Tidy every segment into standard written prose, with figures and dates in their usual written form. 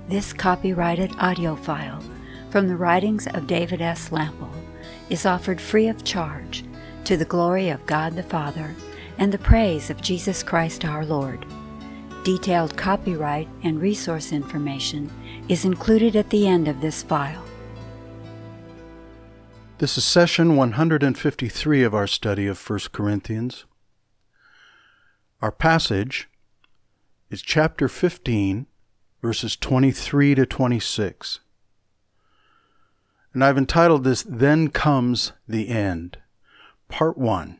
This copyrighted audio file from the writings of David S. Lample is offered free of charge to the glory of God the Father and the praise of Jesus Christ our Lord. Detailed copyright and resource information is included at the end of this file. This is session 153 of our study of 1 Corinthians. Our passage is chapter 15, verses 23 to 26. And I've entitled this, Then Comes the End, Part 1.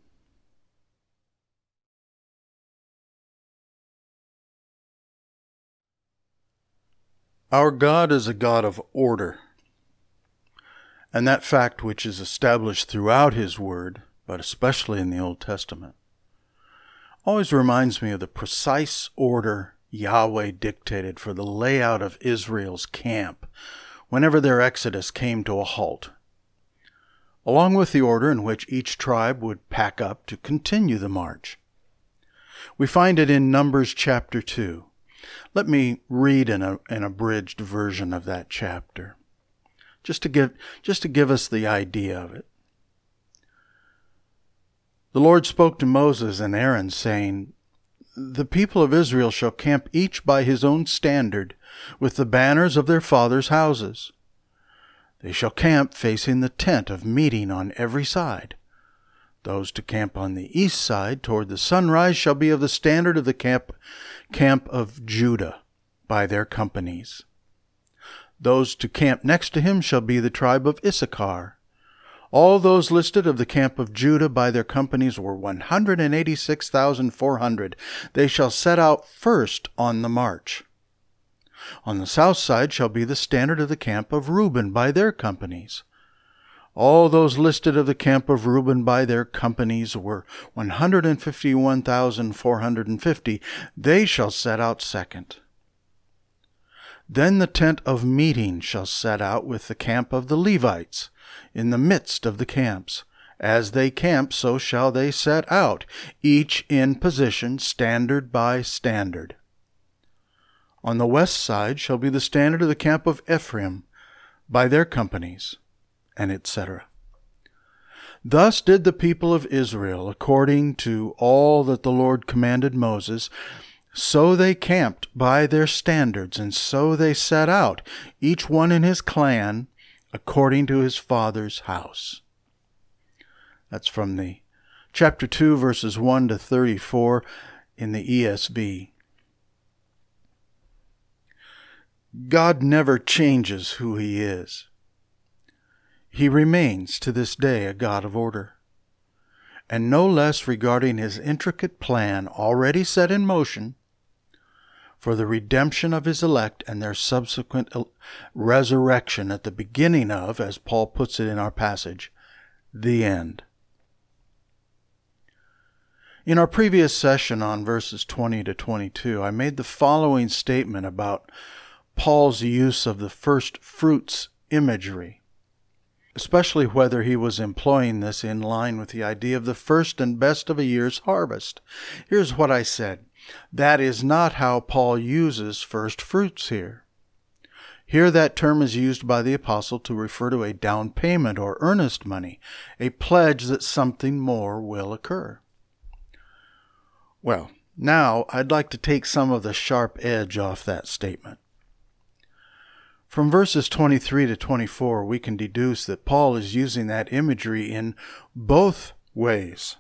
Our God is a God of order, and that fact which is established throughout His Word, but especially in the Old Testament, always reminds me of the precise order Yahweh dictated for the layout of Israel's camp whenever their exodus came to a halt, along with the order in which each tribe would pack up to continue the march. We find it in Numbers chapter 2. Let me read an abridged version of that chapter, just to give us the idea of it. The Lord spoke to Moses and Aaron, saying, The people of Israel shall camp each by his own standard, with the banners of their fathers' houses. They shall camp facing the tent of meeting on every side. Those to camp on the east side toward the sunrise shall be of the standard of the camp of Judah by their companies. Those to camp next to him shall be the tribe of Issachar. All those listed of the camp of Judah by their companies were 186,400. They shall set out first on the march. On the south side shall be the standard of the camp of Reuben by their companies. All those listed of the camp of Reuben by their companies were 151,450. They shall set out second. Then the tent of meeting shall set out with the camp of the Levites in the midst of the camps. As they camp, so shall they set out, each in position, standard by standard. On the west side shall be the standard of the camp of Ephraim by their companies, and etc. Thus did the people of Israel, according to all that the Lord commanded Moses. So they camped by their standards, and so they set out, each one in his clan, according to his father's house. That's from the chapter 2, verses 1 to 34 in the ESV. God never changes who He is. He remains to this day a God of order, and no less regarding His intricate plan already set in motion for the redemption of His elect and their subsequent resurrection at the beginning of, as Paul puts it in our passage, the end. In our previous session on verses 20 to 22, I made the following statement about Paul's use of the first fruits imagery, especially whether he was employing this in line with the idea of the first and best of a year's harvest. Here's what I said. That is not how Paul uses first fruits here. Here that term is used by the apostle to refer to a down payment or earnest money, a pledge that something more will occur. Well, now I'd like to take some of the sharp edge off that statement. From verses 23 to 24, we can deduce that Paul is using that imagery in both ways.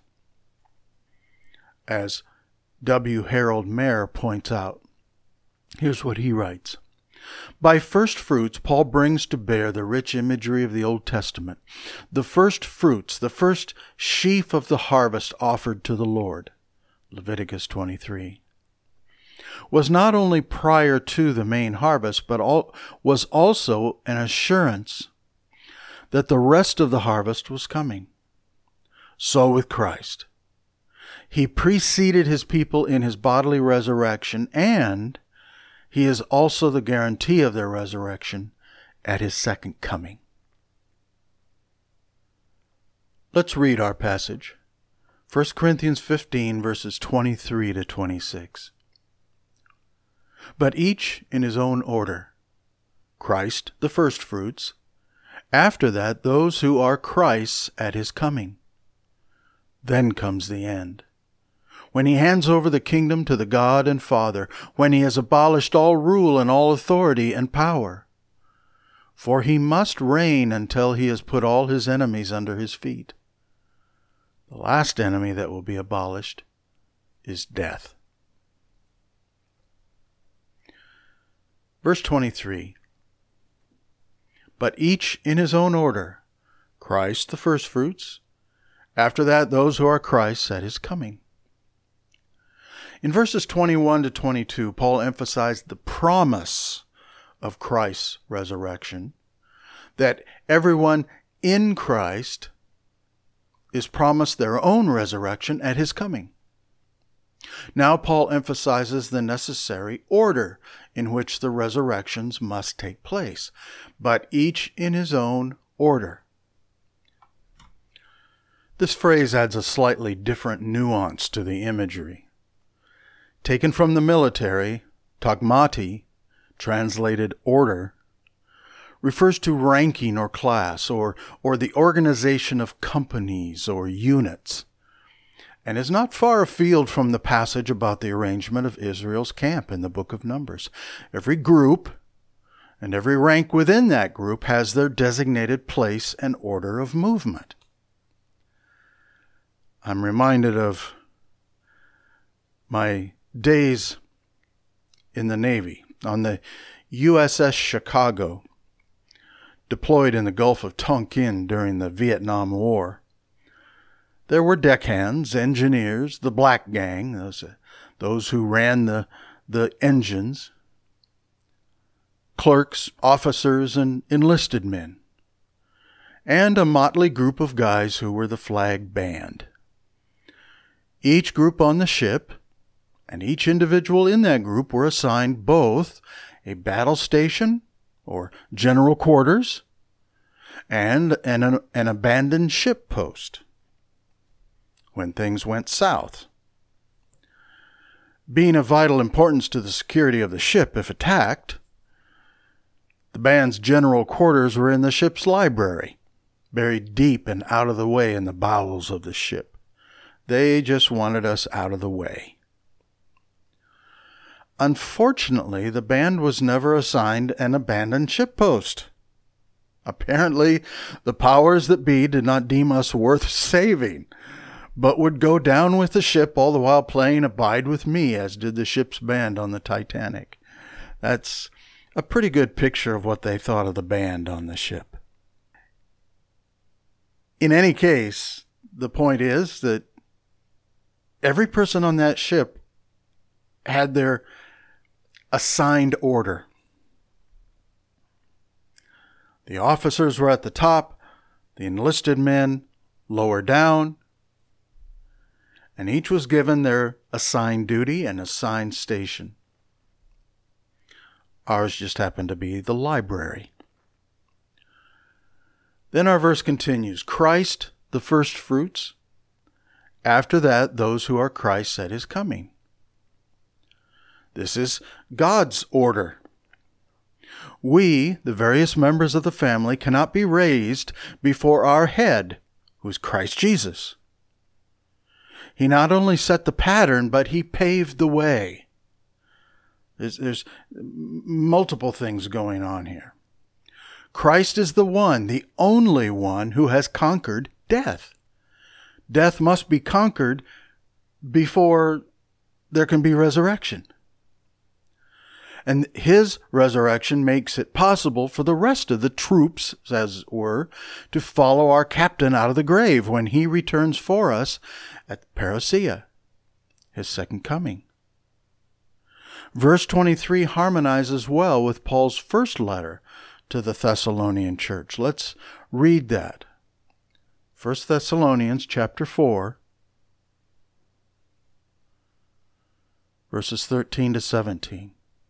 As W. Harold Mayer points out, here's what he writes. By first fruits, Paul brings to bear the rich imagery of the Old Testament. The first fruits, the first sheaf of the harvest offered to the Lord, Leviticus 23. Was not only prior to the main harvest, but was also an assurance that the rest of the harvest was coming. So with Christ. He preceded His people in His bodily resurrection, and He is also the guarantee of their resurrection at His second coming. Let's read our passage. 1 Corinthians 15, verses 23 to 26. but each in his own order. Christ the firstfruits, after that those who are Christ's at his coming. Then comes the end, when he hands over the kingdom to the God and Father, when he has abolished all rule and all authority and power. For he must reign until he has put all his enemies under his feet. The last enemy that will be abolished is death. Verse 23. But each in his own order, Christ the firstfruits, after that those who are Christ's at his coming. In verses 21 to 22, Paul emphasized the promise of Christ's resurrection, that everyone in Christ is promised their own resurrection at his coming. Now Paul emphasizes the necessary order in which the resurrections must take place, but each in his own order. This phrase adds a slightly different nuance to the imagery. Taken from the military, tagmati, translated order, refers to ranking or class, or the organization of companies or units, and is not far afield from the passage about the arrangement of Israel's camp in the book of Numbers. Every group and every rank within that group has their designated place and order of movement. I'm reminded of my days in the Navy on the USS Chicago, deployed in the Gulf of Tonkin during the Vietnam War. There were deckhands, engineers, the black gang, those who ran the engines, clerks, officers, and enlisted men, and a motley group of guys who were the flag band. Each group on the ship and each individual in that group were assigned both a battle station, or general quarters, and an abandoned ship post when things went south. Being of vital importance to the security of the ship if attacked, the band's general quarters were in the ship's library, buried deep and out of the way in the bowels of the ship. They just wanted us out of the way. Unfortunately, the band was never assigned an abandoned ship post. Apparently, the powers that be did not deem us worth saving, but would go down with the ship all the while playing Abide With Me, as did the ship's band on the Titanic. That's a pretty good picture of what they thought of the band on the ship. In any case, the point is that every person on that ship had their assigned order. The officers were at the top, the enlisted men lower down, and each was given their assigned duty and assigned station. Ours just happened to be the library. Then our verse continues, Christ the firstfruits, after that those who are Christ's at his coming. This is God's order. We, the various members of the family, cannot be raised before our head, who is Christ Jesus. He not only set the pattern, but he paved the way. There's multiple things going on here. Christ is the one, the only one who has conquered death. Death must be conquered before there can be resurrection. And his resurrection makes it possible for the rest of the troops, as it were, to follow our captain out of the grave when he returns for us at Parousia, his second coming. Verse 23 harmonizes well with Paul's first letter to the Thessalonian church. Let's read that. 1 Thessalonians chapter 4, verses 13 to 17.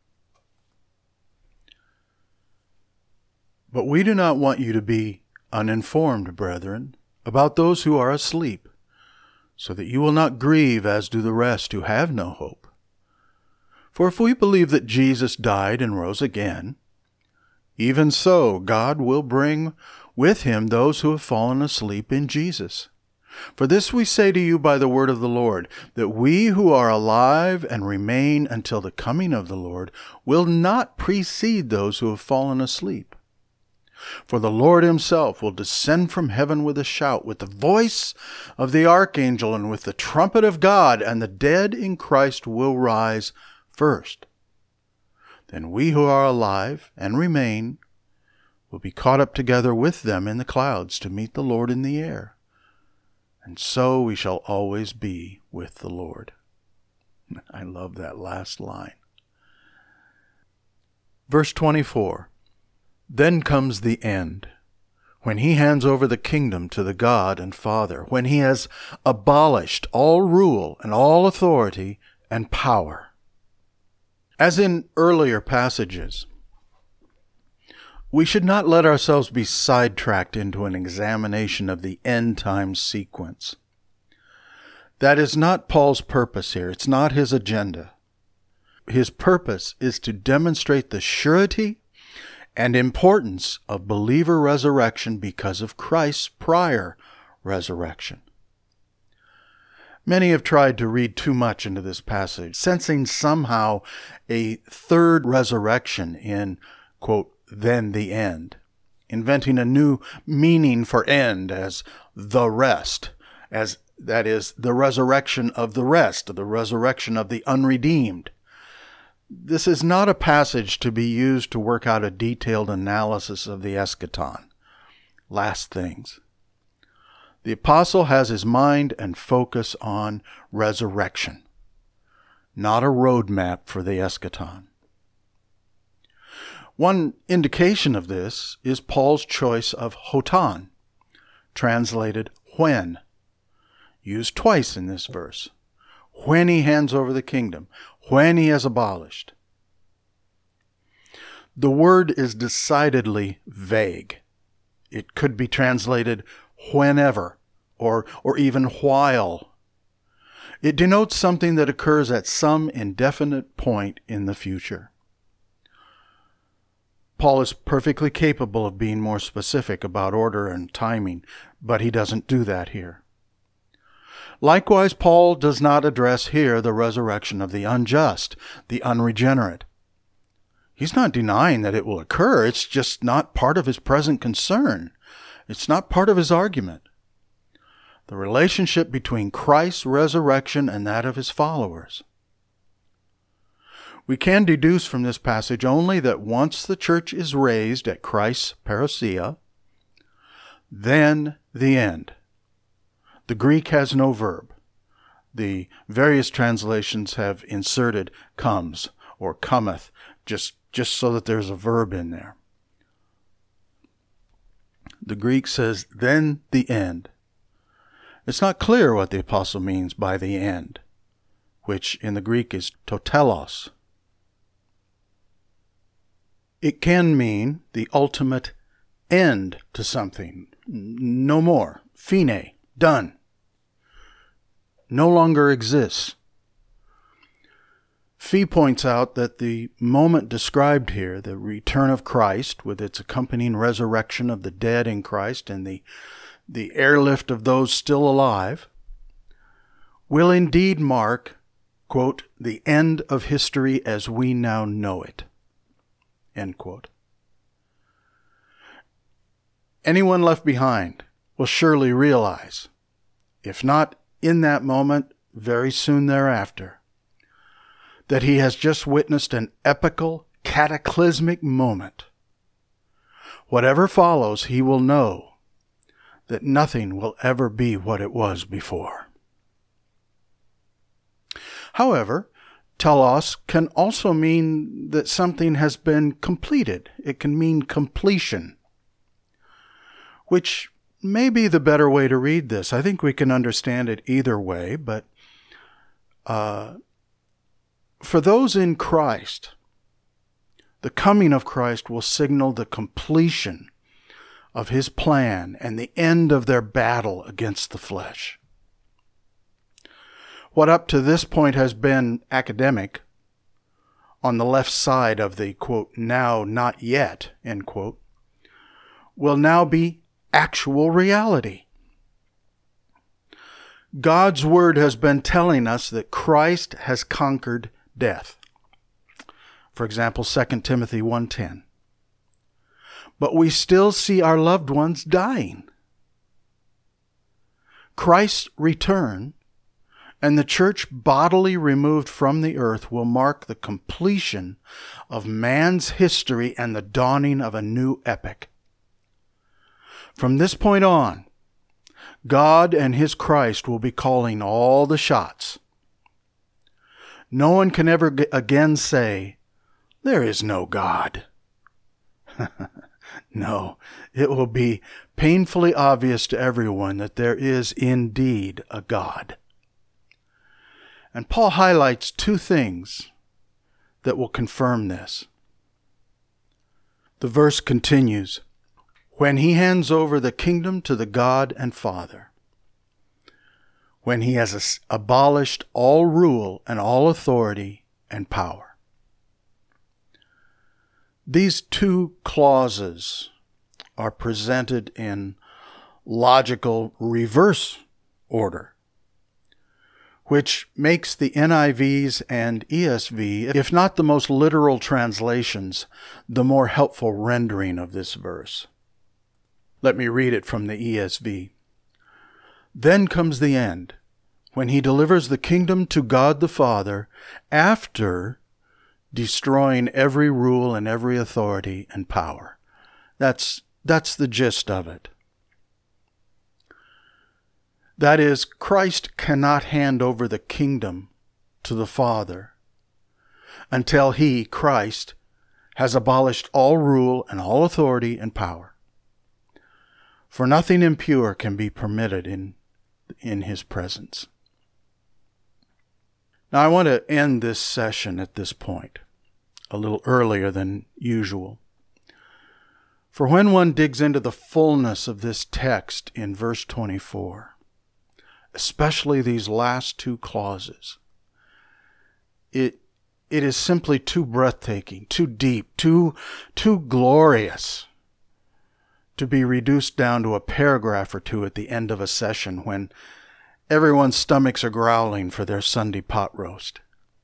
But we do not want you to be uninformed, brethren, about those who are asleep, so that you will not grieve as do the rest who have no hope. For if we believe that Jesus died and rose again, even so God will bring with him those who have fallen asleep in Jesus. For this we say to you by the word of the Lord, that we who are alive and remain until the coming of the Lord will not precede those who have fallen asleep. For the Lord himself will descend from heaven with a shout, with the voice of the archangel, and with the trumpet of God, and the dead in Christ will rise first. Then we who are alive and remain will be caught up together with them in the clouds to meet the Lord in the air. And so we shall always be with the Lord. I love that last line. Verse 24. Then comes the end, when he hands over the kingdom to the God and Father, when he has abolished all rule and all authority and power. As in earlier passages, we should not let ourselves be sidetracked into an examination of the end times sequence. That is not Paul's purpose here. It's not his agenda. His purpose is to demonstrate the surety and importance of believer resurrection because of Christ's prior resurrection. Many have tried to read too much into this passage, sensing somehow a third resurrection in, quote, then the end, inventing a new meaning for end as the rest, as that is, the resurrection of the rest, the resurrection of the unredeemed. This is not a passage to be used to work out a detailed analysis of the eschaton, last things. The apostle has his mind and focus on resurrection, not a roadmap for the eschaton. One indication of this is Paul's choice of hotan, translated when, used twice in this verse. When he hands over the kingdom, when he has abolished. The word is decidedly vague. It could be translated whenever, or even while. It denotes something that occurs at some indefinite point in the future. Paul is perfectly capable of being more specific about order and timing, but he doesn't do that here. Likewise, Paul does not address here the resurrection of the unjust, the unregenerate. He's not denying that it will occur. It's just not part of his present concern. It's not part of his argument. The relationship between Christ's resurrection and that of his followers. We can deduce from this passage only that once the church is raised at Christ's parousia, then the end. The Greek has no verb. The various translations have inserted comes or cometh, just so that there's a verb in there. The Greek says, then the end. It's not clear what the apostle means by the end, which in the Greek is totelos. It can mean the ultimate end to something. No more. Fine. Done. No longer exists. Fee points out that the moment described here, the return of Christ with its accompanying resurrection of the dead in Christ and the airlift of those still alive, will indeed mark, quote, the end of history as we now know it, end quote. Anyone left behind will surely realize, if not in that moment, very soon thereafter, that he has just witnessed an epical, cataclysmic moment. Whatever follows, he will know that nothing will ever be what it was before. However, telos can also mean that something has been completed. It can mean completion, which may be the better way to read this. I think we can understand it either way, but for those in Christ, the coming of Christ will signal the completion of his plan and the end of their battle against the flesh. What up to this point has been academic on the left side of the, quote, now not yet, end quote, will now be actual reality. God's word has been telling us that Christ has conquered death. For example, 2 Timothy 1:10. But we still see our loved ones dying. Christ's return and the church bodily removed from the earth will mark the completion of man's history and the dawning of a new epoch. From this point on, God and His Christ will be calling all the shots. No one can ever again say, "There is no God." No, it will be painfully obvious to everyone that there is indeed a God. And Paul highlights two things that will confirm this. The verse continues, when He hands over the kingdom to the God and Father, when He has abolished all rule and all authority and power. These two clauses are presented in logical reverse order, which makes the NIVs and ESV, if not the most literal translations, the more helpful rendering of this verse. Let me read it from the ESV. Then comes the end, when He delivers the kingdom to God the Father, after destroying every rule and every authority and power. That's the gist of it. That is, Christ cannot hand over the kingdom to the Father until He, Christ, has abolished all rule and all authority and power. For nothing impure can be permitted in His presence. Now I want to end this session at this point, a little earlier than usual. For when one digs into the fullness of this text in verse 24, especially these last two clauses, it is simply too breathtaking, too deep, too glorious to be reduced down to a paragraph or two at the end of a session when everyone's stomachs are growling for their Sunday pot roast.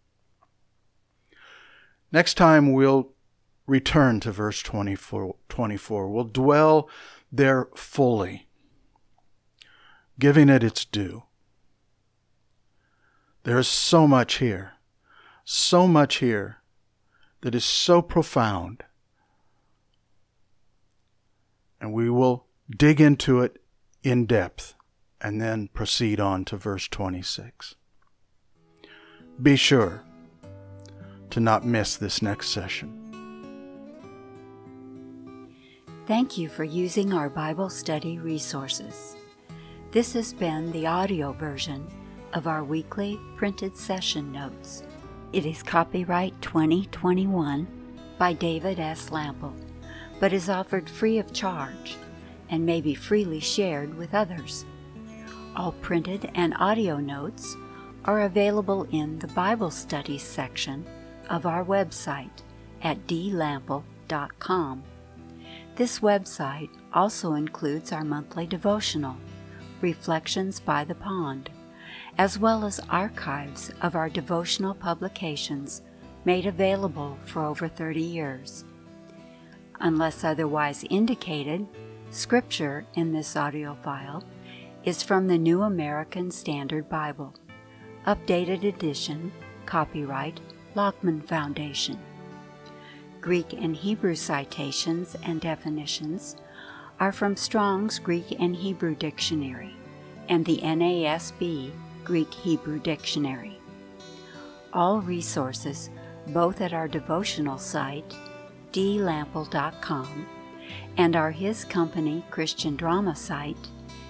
Next time we'll return to verse 24. We'll dwell there fully, giving it its due. There is so much here that is so profound. And we will dig into it in depth and then proceed on to verse 26. Be sure to not miss this next session. Thank you for using our Bible study resources. This has been the audio version of our weekly printed session notes. It is copyright 2021 by David S. Lample, but is offered free of charge and may be freely shared with others. All printed and audio notes are available in the Bible Studies section of our website at dlample.com. This website also includes our monthly devotional, Reflections by the Pond, as well as archives of our devotional publications made available for over 30 years. Unless otherwise indicated, scripture in this audio file is from the New American Standard Bible, updated edition, copyright Lockman Foundation. Greek and Hebrew citations and definitions are from Strong's Greek and Hebrew Dictionary and the NASB Greek-Hebrew Dictionary. All resources, both at our devotional site, dlample.com, and our His Company Christian drama site,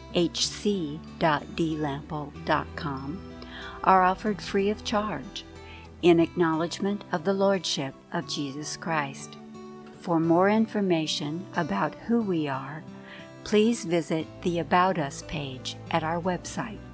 hc.dlample.com, are offered free of charge in acknowledgement of the Lordship of Jesus Christ. For more information about who we are, please visit the About Us page at our website.